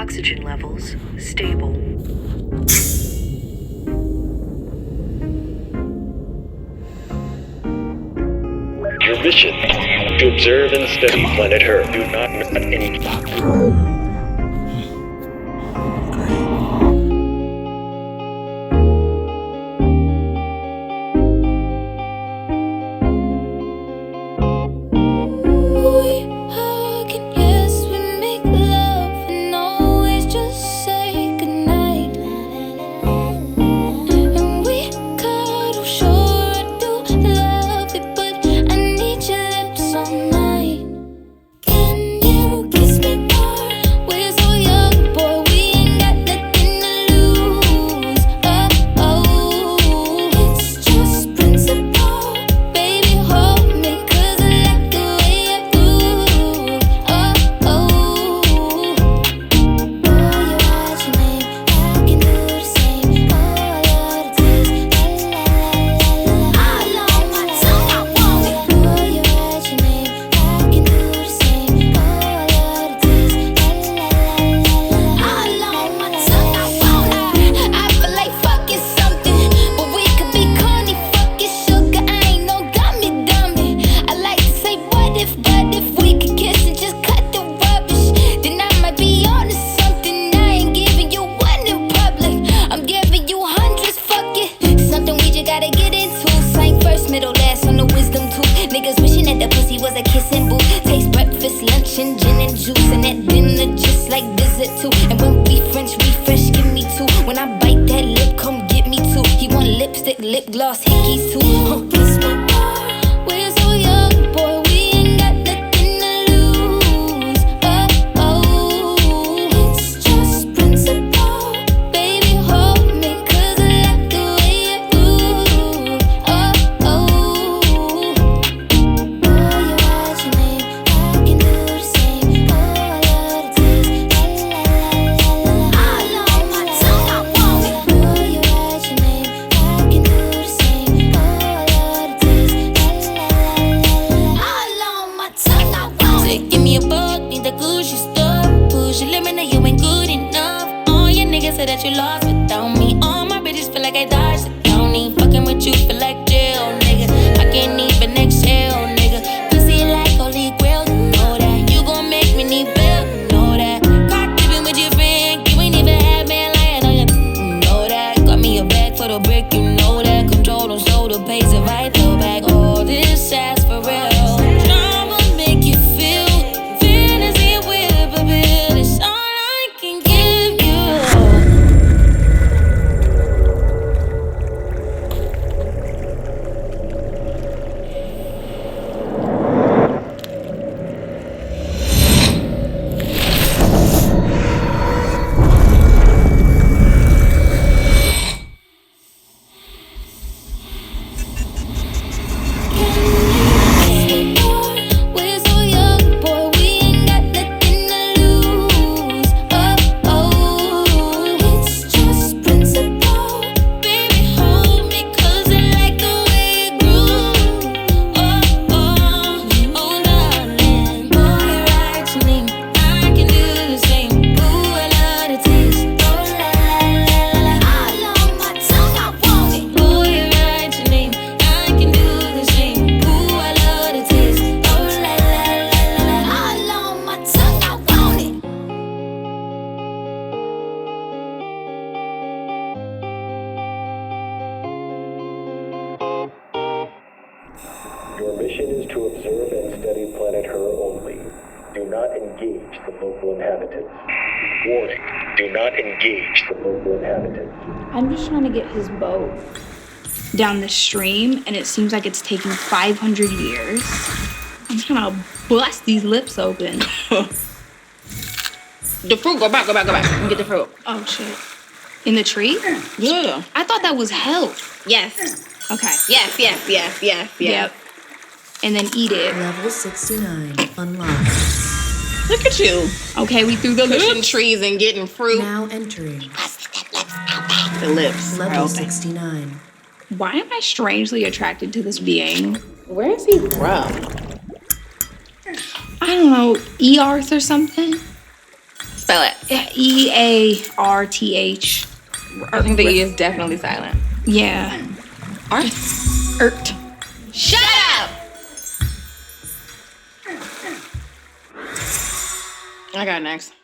Oxygen levels stable. Your mission, to observe and study planet Earth. Do not miss any... Lip gloss, hickeys too. Kiss my bar. We're so young, boy. We ain't got nothing to lose. Oh, oh. It's just principle. Baby, hold me, 'cause I like the way you move. Oh, oh. Boy, you write your name. I can do the same. Oh, I love the taste. La, la, la, la, la. All on my tongue, I want it. Boy, you write your name. I can do the same. Oh, I love the taste. La, la, la, la, la. All on my tongue, I want it. Give me a buck, need the Gucci stuff. Push your limit, now you ain't good enough. All your niggas say that you lost without me. All my bitches feel like I dodged the county. Fucking with you feel like jail, nigga. I can't even exhale, nigga. Pussy like holy grail, you know that. You gon' make me need bail, you know that. Caught dipping with your friend, you ain't even had man lying on you know that. Got me a bag for the brick, you know that. Control on shoulder, pays it right, throw back. All this ass for real. Drama make you feel fantasy with a bill. It's all I can give you. We're so young, boy. We ain't got nothing to lose. Oh, oh. It's just principle. Baby, hold me, 'cause I like the way you groove. Oh, oh. Oh, darling. Boy, write your name. I can do the same. Ooh, I love the taste. Oh, la, la, la, la. All on my tongue, I want it. Boy, write your name. I can do the same. Ooh, I love the taste. Oh, la, la, la, la, la. All on my tongue, I want it. Your mission is to observe and study planet Earth only. Do not engage the local inhabitants. Warning, do not engage the local inhabitants. I'm just trying to get his boat down the stream, and it seems like it's taking 500 years. I'm trying to bust these lips open. The fruit, go back. And get the fruit. Oh, shit. In the tree? Yeah. I thought that was health. Yes. Okay. Yes. Yep. And then eat it. Level 69 unlocked. Look at you. Okay, we threw the Pushing lips. trees and getting fruit. Now entering The lips. level 69. Why am I strangely attracted to this being? Where is he from? I don't know, Earth or something? Spell it. EARTH. I think the E is definitely silent. Yeah. Arth. Ert. Shut up! I got next.